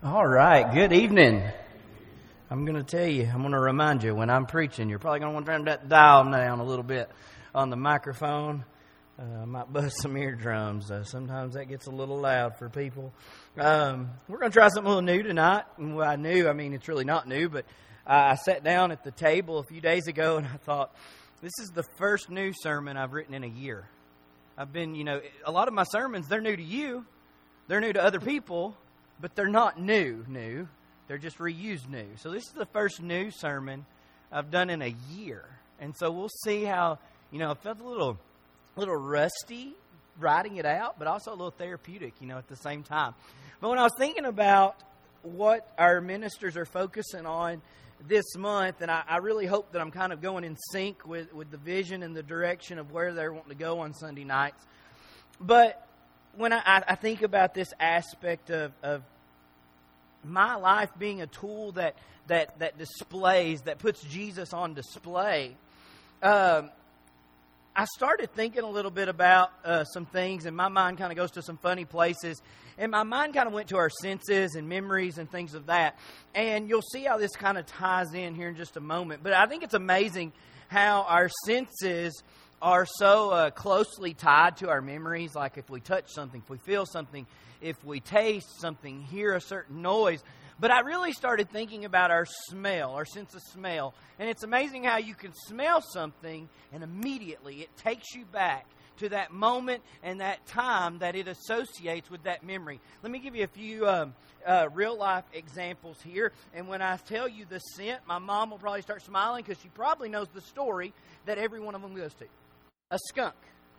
All right, good evening. I'm going to remind you when I'm preaching, you're probably going to want to turn that dial down a little bit on the microphone. I might bust some eardrums. Sometimes that gets a little loud for people. We're going to try something a little new tonight. And what it's really not new, but I sat down at the table a few days ago and I thought, this is the first new sermon I've written in a year. I've been, a lot of my sermons, they're new to you. They're new to other people. But they're not new. They're just reused new. So this is the first new sermon I've done in a year. And so we'll see how, I felt a little rusty writing it out, but also a little therapeutic, at the same time. But when I was thinking about what our ministers are focusing on this month, and I really hope that I'm kind of going in sync with the vision and the direction of where they're wanting to go on Sunday nights. But when I think about this aspect of my life being a tool that displays, that puts Jesus on display, I started thinking a little bit about some things, and my mind kind of goes to some funny places. And my mind kind of went to our senses and memories and things of that. And you'll see how this kind of ties in here in just a moment. But I think it's amazing how our senses are so closely tied to our memories. Like if we touch something, if we feel something, if we taste something, hear a certain noise. But I really started thinking about our smell, our sense of smell. And it's amazing how you can smell something and immediately it takes you back to that moment and that time that it associates with that memory. Let me give you a few real life examples here. And when I tell you the scent, my mom will probably start smiling because she probably knows the story that every one of them goes to. A skunk.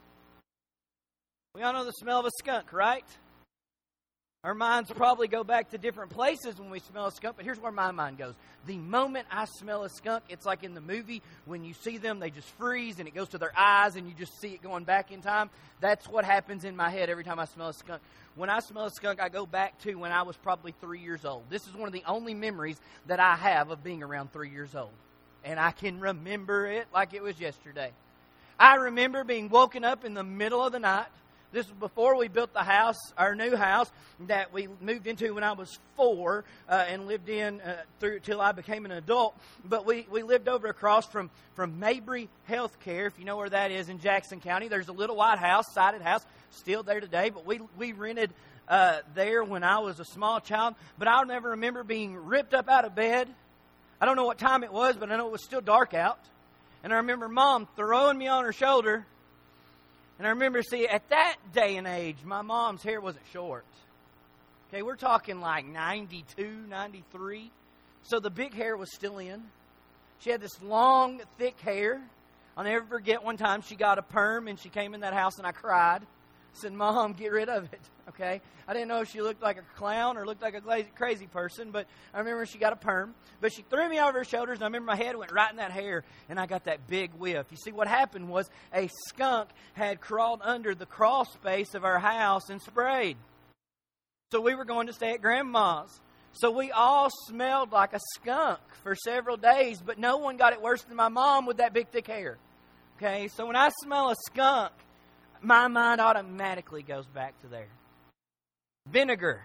We all know the smell of a skunk, right? Our minds probably go back to different places when we smell a skunk, but here's where my mind goes. The moment I smell a skunk, it's like in the movie, when you see them, they just freeze and it goes to their eyes and you just see it going back in time. That's what happens in my head every time I smell a skunk. When I smell a skunk, I go back to when I was probably 3 years old. This is one of the only memories that I have of being around 3 years old. And I can remember it like it was yesterday. I remember being woken up in the middle of the night. This was before we built the house, our new house that we moved into when I was 4 and lived in through till I became an adult. But we lived over across from Mabry Healthcare, if you know where that is in Jackson County. There's a little white house, sided house, still there today. But we rented there when I was a small child. But I'll never remember being ripped up out of bed. I don't know what time it was, but I know it was still dark out. And I remember Mom throwing me on her shoulder. And I remember, at that day and age, my mom's hair wasn't short. Okay, we're talking like 92, 93. So the big hair was still in. She had this long, thick hair. I'll never forget one time she got a perm and she came in that house and I cried. I said, Mom, get rid of it. Okay? I didn't know if she looked like a clown or looked like a crazy person, but I remember she got a perm. But she threw me over her shoulders, and I remember my head went right in that hair, and I got that big whiff. You see, what happened was a skunk had crawled under the crawl space of our house and sprayed. So we were going to stay at Grandma's. So we all smelled like a skunk for several days, but no one got it worse than my mom with that big, thick hair. Okay? So when I smell a skunk, my mind automatically goes back to there. Vinegar.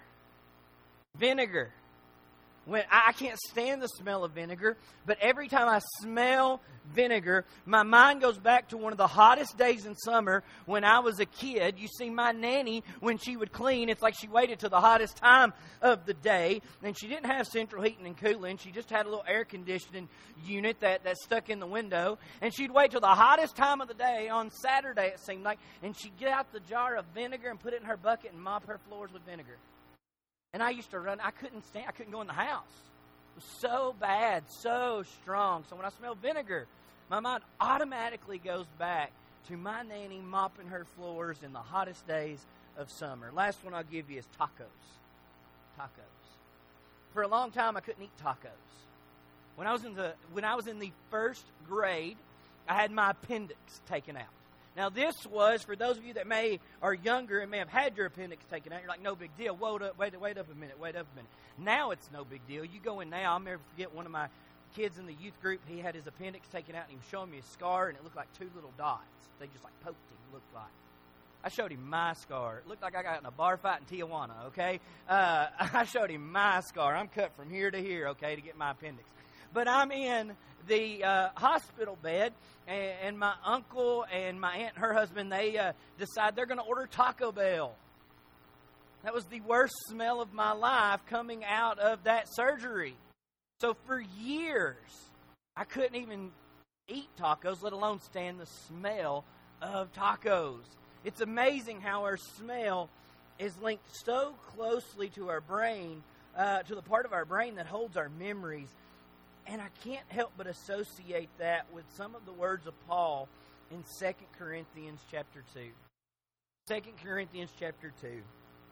When I can't stand the smell of vinegar, but every time I smell vinegar, my mind goes back to one of the hottest days in summer when I was a kid. You see, my nanny, when she would clean, it's like she waited till the hottest time of the day, and she didn't have central heating and cooling. She just had a little air conditioning unit that stuck in the window, and she'd wait till the hottest time of the day on Saturday, it seemed like, and she'd get out the jar of vinegar and put it in her bucket and mop her floors with vinegar. And I used to run. I couldn't go in the house. It was so bad, so strong. So when I smell vinegar, my mind automatically goes back to my nanny mopping her floors in the hottest days of summer. Last one I'll give you is tacos. For a long time, I couldn't eat tacos. When I was in the first grade, I had my appendix taken out. Now, this was, for those of you that are younger and may have had your appendix taken out, you're like, no big deal. Wait up a minute. Now it's no big deal. You go in now, I'll never forget one of my kids in the youth group, he had his appendix taken out, and he was showing me a scar, and it looked like 2 little dots. They just like poked him, looked like. I showed him my scar. It looked like I got in a bar fight in Tijuana, okay? I showed him my scar. I'm cut from here to here, okay, to get my appendix. But I'm in the hospital bed, and my uncle and my aunt and her husband, they decide they're going to order Taco Bell. That was the worst smell of my life coming out of that surgery. So for years, I couldn't even eat tacos, let alone stand the smell of tacos. It's amazing how our smell is linked so closely to our brain, to the part of our brain that holds our memories. And I can't help but associate that with some of the words of Paul in 2 Corinthians chapter 2. 2 Corinthians chapter 2.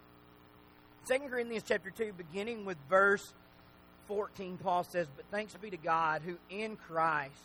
2 Corinthians chapter 2, beginning with verse 14, Paul says, "But thanks be to God, who in Christ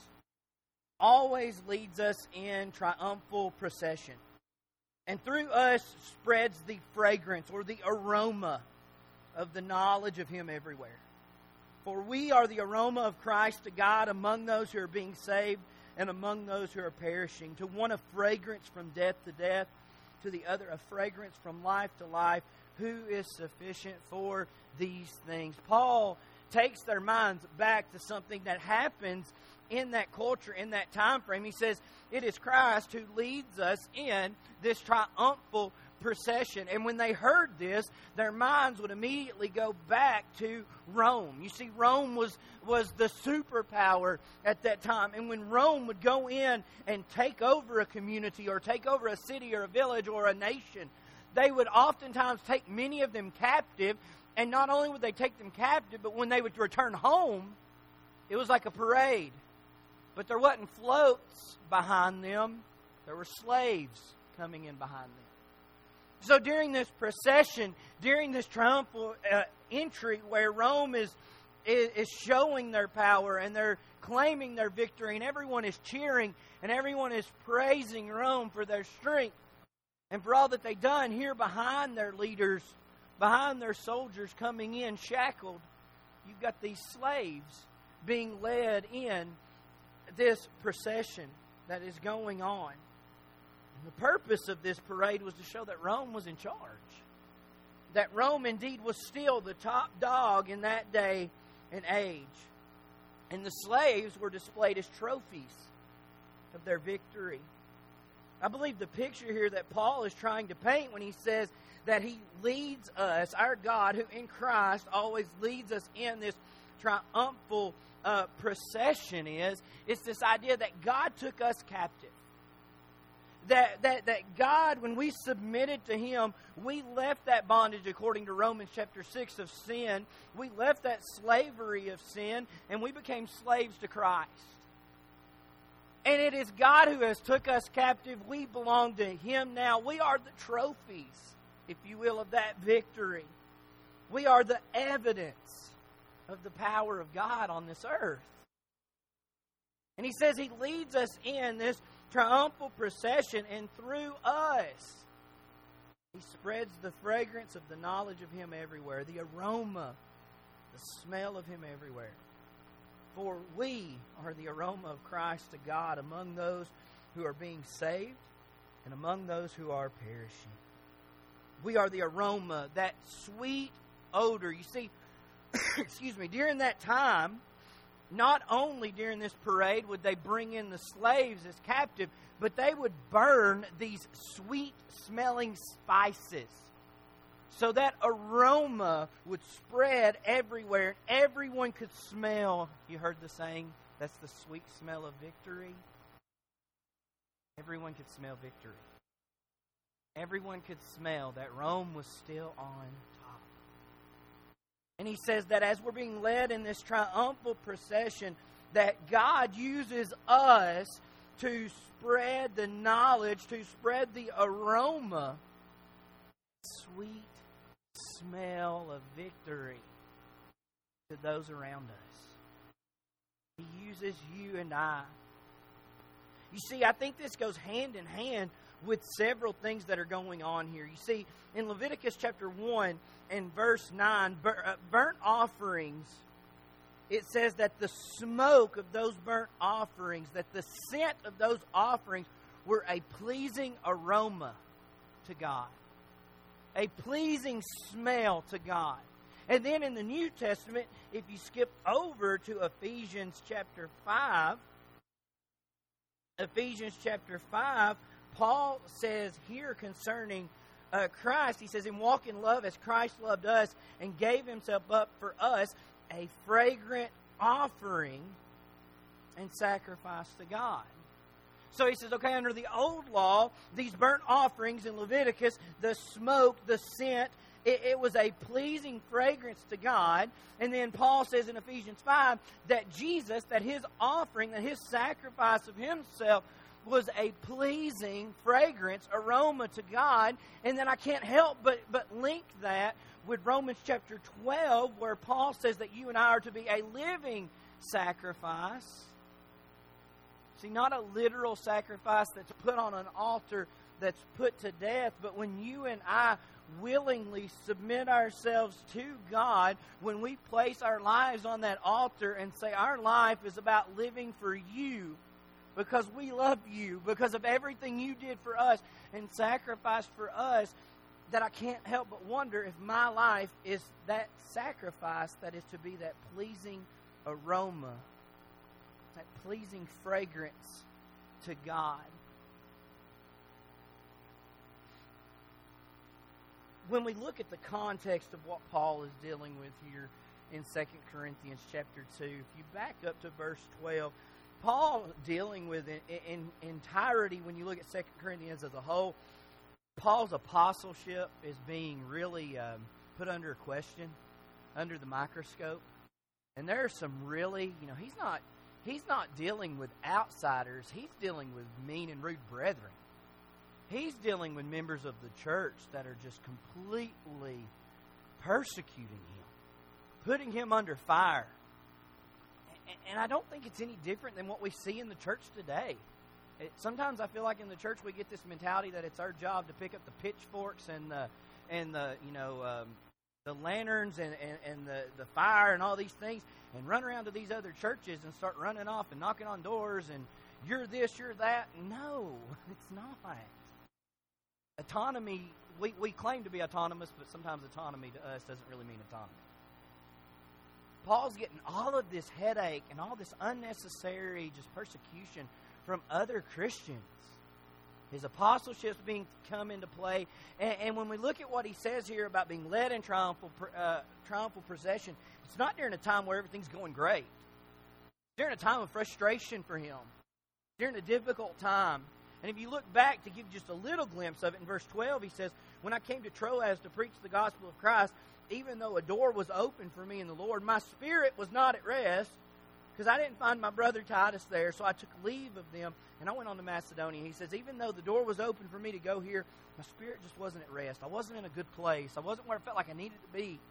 always leads us in triumphal procession, and through us spreads the fragrance," or the aroma, "of the knowledge of Him everywhere. For we are the aroma of Christ to God among those who are being saved and among those who are perishing. To one a fragrance from death to death, to the other a fragrance from life to life. Who is sufficient for these things?" Paul takes their minds back to something that happens in that culture, in that time frame. He says, it is Christ who leads us in this triumphal procession. And when they heard this, their minds would immediately go back to Rome. You see, Rome was the superpower at that time. And when Rome would go in and take over a community or take over a city or a village or a nation, they would oftentimes take many of them captive. And not only would they take them captive, but when they would return home, it was like a parade. But there wasn't floats behind them. There were slaves coming in behind them. So during this procession, during this triumphal entry where Rome is showing their power and they're claiming their victory, and everyone is cheering and everyone is praising Rome for their strength and for all that they've done, here behind their leaders, behind their soldiers coming in shackled, you've got these slaves being led in this procession that is going on. And the purpose of this parade was to show that Rome was in charge. That Rome indeed was still the top dog in that day and age. And the slaves were displayed as trophies of their victory. I believe the picture here that Paul is trying to paint when he says that He leads us, our God who in Christ always leads us in this triumphal procession it's this idea that God took us captive. That God, when we submitted to Him, we left that bondage according to Romans chapter 6 of sin. We left that slavery of sin and we became slaves to Christ. And it is God who has took us captive. We belong to Him now. We are the trophies, if you will, of that victory. We are the evidence of the power of God on this earth. And He says He leads us in this triumphal procession, and through us He spreads the fragrance of the knowledge of Him everywhere, the aroma, the smell of Him everywhere. For we are the aroma of Christ to God among those who are being saved and among those who are perishing. We are the aroma, that sweet odor. You see, excuse me, during that time, not only during this parade would they bring in the slaves as captive, but they would burn these sweet-smelling spices. So that aroma would spread everywhere, and everyone could smell. You heard the saying, that's the sweet smell of victory. Everyone could smell victory. Everyone could smell that Rome was still on top. And he says that as we're being led in this triumphal procession, that God uses us to spread the knowledge, to spread the aroma, sweet smell of victory to those around us. He uses you and I. You see, I think this goes hand in hand with several things that are going on here. You see, in Leviticus chapter 1 and verse 9, burnt offerings, it says that the smoke of those burnt offerings, that the scent of those offerings were a pleasing aroma to God. A pleasing smell to God. And then in the New Testament, if you skip over to Ephesians chapter 5, Paul says here concerning Christ, he says, "And walk in love as Christ loved us and gave himself up for us, a fragrant offering and sacrifice to God." So he says, okay, under the old law, these burnt offerings in Leviticus, the smoke, the scent, it was a pleasing fragrance to God. And then Paul says in Ephesians 5 that Jesus, that his offering, that his sacrifice of himself was a pleasing fragrance, aroma to God. And then I can't help but link that with Romans chapter 12, where Paul says that you and I are to be a living sacrifice. See, not a literal sacrifice that's put on an altar that's put to death, but when you and I willingly submit ourselves to God, when we place our lives on that altar and say our life is about living for you, because we love you, because of everything you did for us and sacrificed for us, that I can't help but wonder if my life is that sacrifice that is to be that pleasing aroma, that pleasing fragrance to God. When we look at the context of what Paul is dealing with here in 2 Corinthians chapter 2, if you back up to verse 12, Paul dealing with in entirety, when you look at 2 Corinthians as a whole, Paul's apostleship is being really put under question, under the microscope. And there are some really, he's not dealing with outsiders. He's dealing with mean and rude brethren. He's dealing with members of the church that are just completely persecuting him, putting him under fire. And I don't think it's any different than what we see in the church today. Sometimes I feel like in the church we get this mentality that it's our job to pick up the pitchforks and the lanterns and the fire and all these things and run around to these other churches and start running off and knocking on doors and you're this, you're that. No, it's not. Autonomy, we claim to be autonomous, but sometimes autonomy to us doesn't really mean autonomy. Paul's getting all of this headache and all this unnecessary just persecution from other Christians. His apostleship's being come into play. And when we look at what he says here about being led in triumphal procession, it's not during a time where everything's going great. It's during a time of frustration for him. During a difficult time. And if you look back to give just a little glimpse of it, in verse 12 he says, "When I came to Troas to preach the gospel of Christ, even though a door was open for me in the Lord, my spirit was not at rest, because I didn't find my brother Titus there, so I took leave of them, and I went on to Macedonia." He says, even though the door was open for me to go here, my spirit just wasn't at rest. I wasn't in a good place. I wasn't where I felt like I needed to be.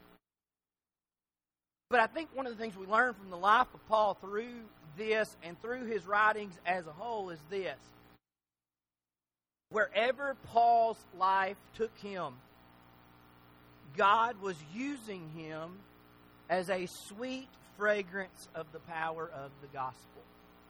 But I think one of the things we learn from the life of Paul through this and through his writings as a whole is this. Wherever Paul's life took him, God was using him as a sweet fragrance of the power of the gospel.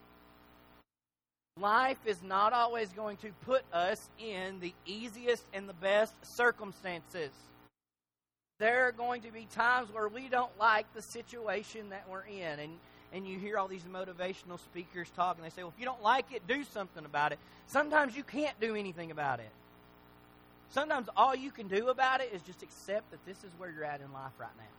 Life is not always going to put us in the easiest and the best circumstances. There are going to be times where we don't like the situation that we're in. And you hear all these motivational speakers talk, and they say, well, if you don't like it, do something about it. Sometimes you can't do anything about it. Sometimes all you can do about it is just accept that this is where you're at in life right now.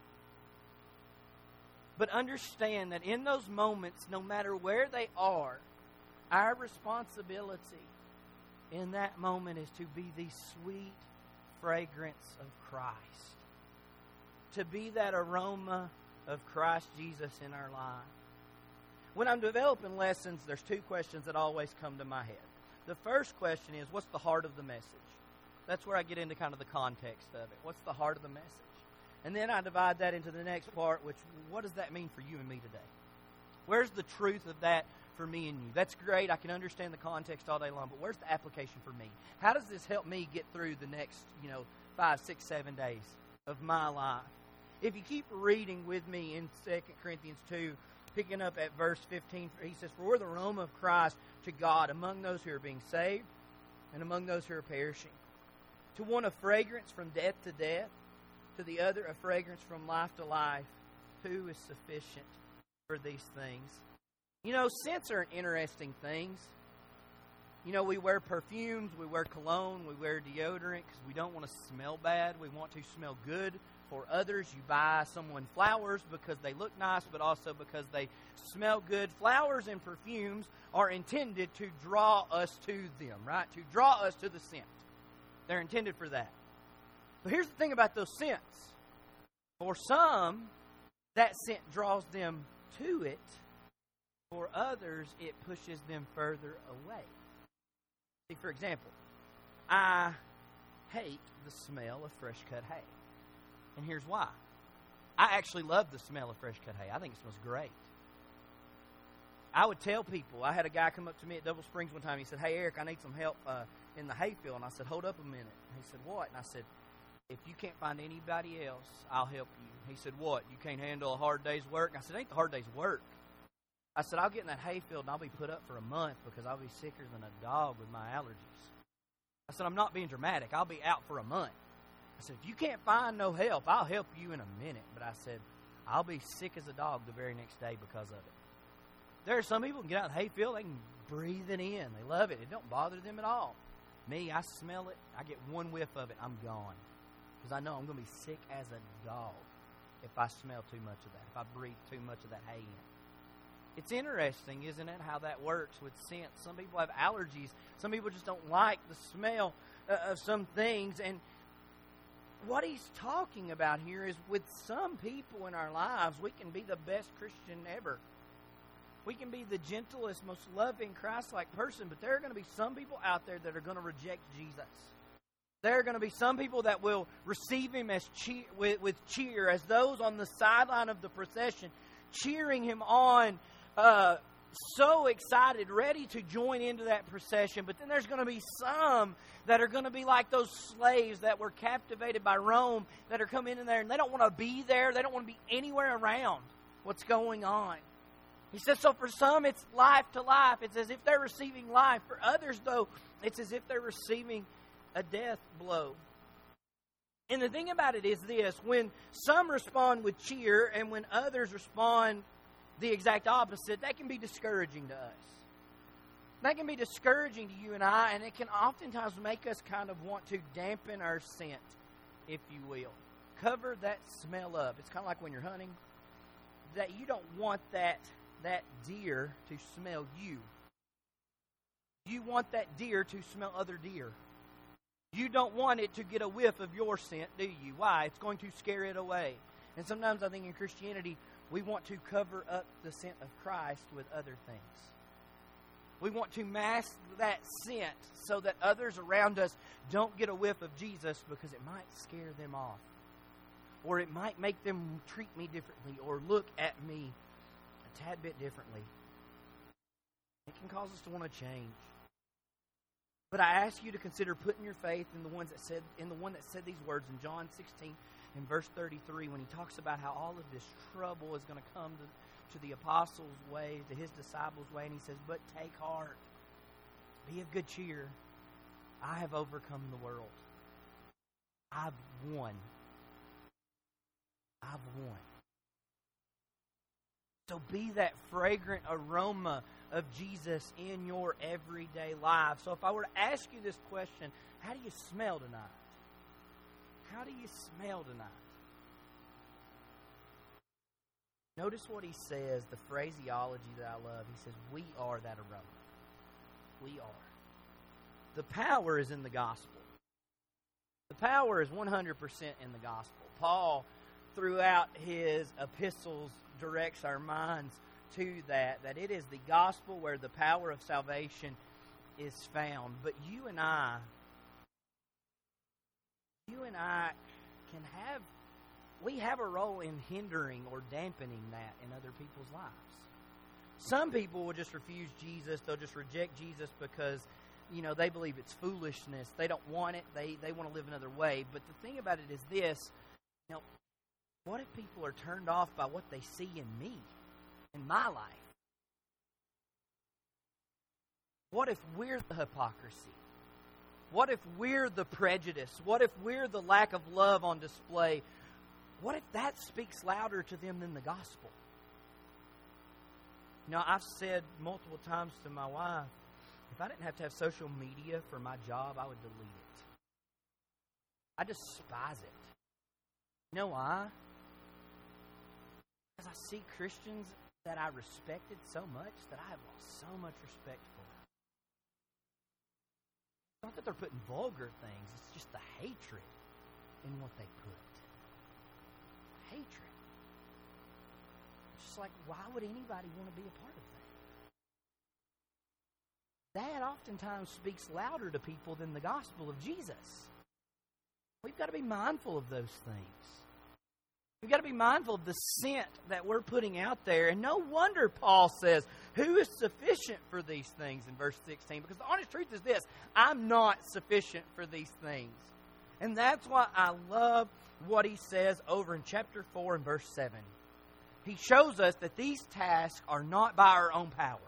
But understand that in those moments, no matter where they are, our responsibility in that moment is to be the sweet fragrance of Christ. To be that aroma of Christ Jesus in our life. When I'm developing lessons, there's two questions that always come to my head. The first question is, what's the heart of the message? That's where I get into kind of the context of it. What's the heart of the message? And then I divide that into the next part, which, what does that mean for you and me today? Where's the truth of that for me and you? That's great. I can understand the context all day long, but where's the application for me? How does this help me get through the next, 5, 6, 7 days of my life? If you keep reading with me in 2 Corinthians 2, picking up at verse 15, he says, "For we're the aroma of Christ to God among those who are being saved and among those who are perishing. To one a fragrance from death to death, to the other a fragrance from life to life. Who is sufficient for these things? You know, scents are interesting things. You know, we wear perfumes, we wear cologne, we wear deodorant because we don't want to smell bad. We want to smell good for others. You buy someone flowers because they look nice, but also because they smell good. Flowers and perfumes are intended to draw us to them, right? To draw us to the scent. They're intended for that. But here's the thing about those scents. For some, that scent draws them to it. For others, it pushes them further away. See, for example, I hate the smell of fresh cut hay. And here's why. I actually love the smell of fresh cut hay. I think it smells great. I would tell people, I had a guy come up to me at Double Springs one time. He said, "Hey, Eric, I need some help in the hayfield." And I said, "Hold up a minute." And he said, "What?" And I said, "If you can't find anybody else, I'll help you." He said, "What? You can't handle a hard day's work?" And I said, "It ain't the hard day's work." I said, "I'll get in that hayfield and I'll be put up for a month because I'll be sicker than a dog with my allergies." I said, "I'm not being dramatic. I'll be out for a month." I said, "If you can't find no help, I'll help you in a minute." But I said, "I'll be sick as a dog the very next day because of it." There are some people who can get out in the hayfield, they can breathe it in. They love it. It don't bother them at all. Me, I smell it. I get one whiff of it, I'm gone. Because I know I'm going to be sick as a dog if I smell too much of that, if I breathe too much of that hay in. It's interesting, isn't it, how that works with scent. Some people have allergies. Some people just don't like the smell of some things. And what he's talking about here is with some people in our lives, we can be the best Christian ever. We can be the gentlest, most loving, Christ-like person, but there are going to be some people out there that are going to reject Jesus. There are going to be some people that will receive Him as with cheer, as those on the sideline of the procession, cheering Him on, so excited, ready to join into that procession. But then there's going to be some that are going to be like those slaves that were captivated by Rome, that are coming in there and they don't want to be there. They don't want to be anywhere around what's going on. He says, so for some, it's life to life. It's as if they're receiving life. For others, though, it's as if they're receiving a death blow. And the thing about it is this: when some respond with cheer and when others respond the exact opposite, that can be discouraging to us. That can be discouraging to you and I, and it can oftentimes make us kind of want to dampen our scent, if you will. Cover that smell up. It's kind of like when you're hunting, that you don't want that deer to smell you. You want that deer to smell other deer. You don't want it to get a whiff of your scent, do you? Why? It's going to scare it away. And sometimes I think in Christianity, we want to cover up the scent of Christ with other things. We want to mask that scent so that others around us don't get a whiff of Jesus because it might scare them off. Or it might make them treat me differently or look at me a tad bit differently. It can cause us to want to change. But I ask you to consider putting your faith in the one that said these words in John 16 in verse 33 when he talks about how all of this trouble is going to come to the apostles' way, to his disciples' way, and he says, "But take heart, be of good cheer. I have overcome the world. I've won. I've won." So be that fragrant aroma of Jesus in your everyday life. So if I were to ask you this question, how do you smell tonight? How do you smell tonight? Notice what he says, the phraseology that I love. He says, we are that aroma. We are. The power is in the gospel. The power is 100% in the gospel. Paul, throughout his epistles, directs our minds to that it is the gospel where the power of salvation is found. But you and I we have a role in hindering or dampening that in other people's lives. Some people will just refuse Jesus. They'll just reject Jesus because, they believe it's foolishness. They don't want it. They want to live another way. But the thing about it is this, what if people are turned off by what they see in me, in my life? What if we're the hypocrisy? What if we're the prejudice? What if we're the lack of love on display? What if that speaks louder to them than the gospel? You know, I've said multiple times to my wife, if I didn't have to have social media for my job, I would delete it. I despise it. You know why? Because I see Christians that I respected so much that I have lost so much respect for. It's not that they're putting vulgar things, it's just the hatred in what they put. Hatred. It's just like, why would anybody want to be a part of that? That oftentimes speaks louder to people than the gospel of Jesus. We've got to be mindful of those things. We've got to be mindful of the scent that we're putting out there. And no wonder Paul says, who is sufficient for these things in verse 16? Because the honest truth is this, I'm not sufficient for these things. And that's why I love what he says over in chapter 4 and verse 7. He shows us that these tasks are not by our own power.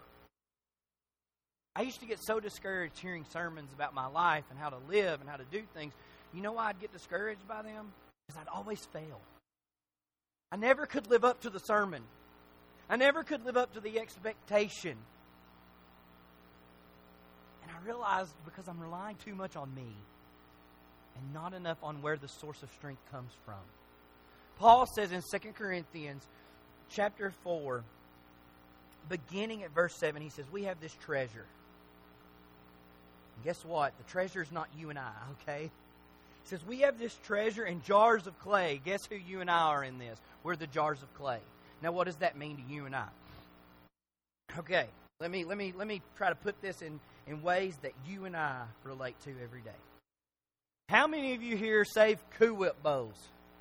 I used to get so discouraged hearing sermons about my life and how to live and how to do things. You know why I'd get discouraged by them? Because I'd always fail. I never could live up to the sermon. I never could live up to the expectation. And I realized because I'm relying too much on me and not enough on where the source of strength comes from. Paul says in 2 Corinthians chapter 4, beginning at verse 7, he says, we have this treasure. And guess what? The treasure is not you and I, okay? He says, we have this treasure in jars of clay. Guess who you and I are in this? We're the jars of clay. Now, what does that mean to you and I? Okay, let me try to put this in ways that you and I relate to every day. How many of you here save Cool Whip bowls?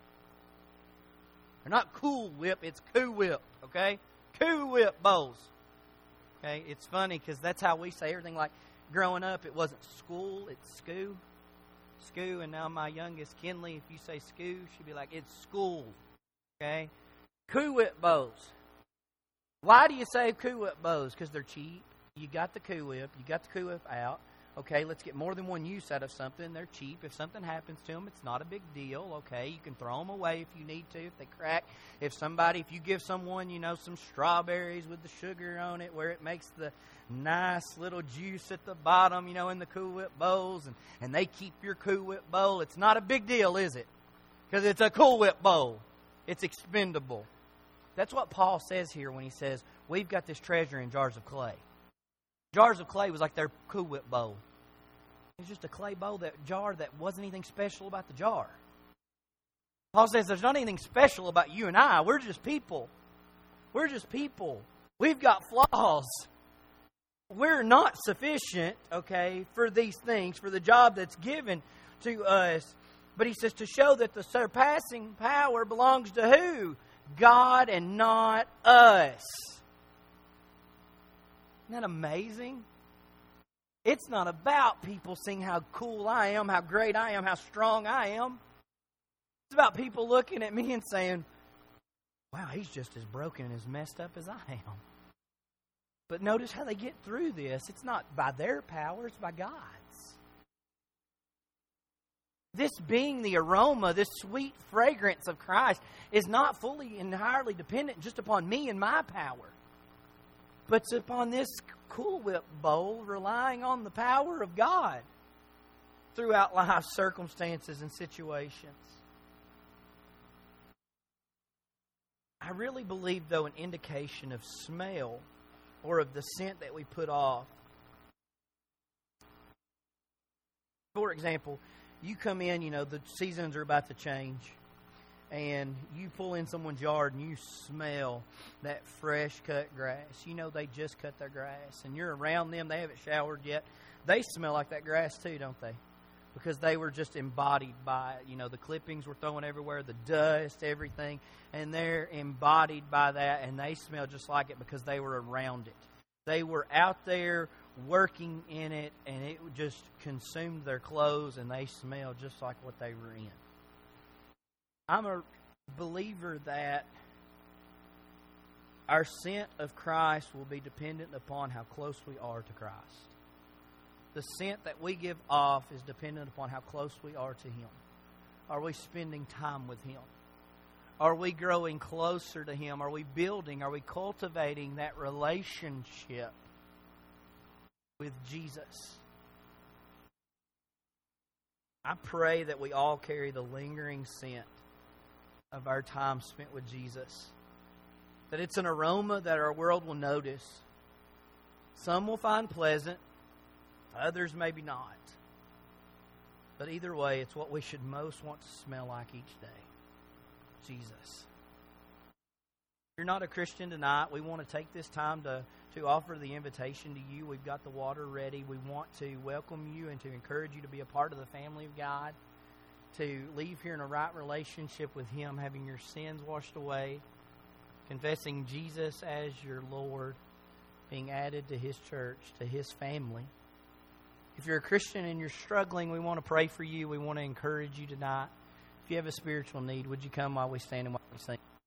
They're not Cool Whip, it's Cool Whip, okay? Cool Whip bowls. Okay, it's funny because that's how we say everything. Like growing up, it wasn't school, it's skoo. Skoo, and now my youngest, Kinley, if you say skoo, she'd be like, it's school. Okay? Cool Whip bows. Why do you save Cool Whip bows? Because they're cheap. You got the Cool Whip. You got the Cool Whip out. Okay, let's get more than one use out of something. They're cheap. If something happens to them, it's not a big deal. Okay, you can throw them away if you need to, if they crack. If you give someone, some strawberries with the sugar on it where it makes the nice little juice at the bottom, in the Cool Whip bowls, and they keep your Cool Whip bowl, it's not a big deal, is it? Because it's a Cool Whip bowl. It's expendable. That's what Paul says here when he says, we've got this treasure in jars of clay. Jars of clay was like their Cool Whip bowl. It was just a clay bowl, that jar that wasn't anything special about the jar. Paul says there's not anything special about you and I. We're just people. We're just people. We've got flaws. We're not sufficient, okay, for these things, for the job that's given to us. But he says to show that the surpassing power belongs to who? God and not us. Isn't that amazing? It's not about people seeing how cool I am, how great I am, how strong I am. It's about people looking at me and saying, wow, he's just as broken and as messed up as I am. But notice how they get through this. It's not by their power, it's by God's. This being the aroma, this sweet fragrance of Christ is not fully, entirely dependent just upon me and my power. But it's upon this Cool Whip bowl relying on the power of God throughout life's circumstances and situations. I really believe, though, an indication of smell or of the scent that we put off. For example, you come in, the seasons are about to change, and you pull in someone's yard and you smell that fresh cut grass. They just cut their grass, and you're around them, they haven't showered yet. They smell like that grass too, don't they? Because they were just embodied by it. The clippings were thrown everywhere, the dust, everything, and they're embodied by that, and they smell just like it because they were around it. They were out there working in it, and it just consumed their clothes, and they smelled just like what they were in. I'm a believer that our scent of Christ will be dependent upon how close we are to Christ. The scent that we give off is dependent upon how close we are to Him. Are we spending time with Him? Are we growing closer to Him? Are we building, are we cultivating that relationship with Jesus? I pray that we all carry the lingering scent of our time spent with Jesus. That it's an aroma that our world will notice. Some will find pleasant, others maybe not. But either way, it's what we should most want to smell like each day. Jesus. If you're not a Christian tonight, we want to take this time to offer the invitation to you. We've got the water ready. We want to welcome you and to encourage you to be a part of the family of God, to leave here in a right relationship with Him, having your sins washed away, confessing Jesus as your Lord, being added to His church, to His family. If you're a Christian and you're struggling, we want to pray for you. We want to encourage you tonight. If you have a spiritual need, would you come while we stand and while we sing?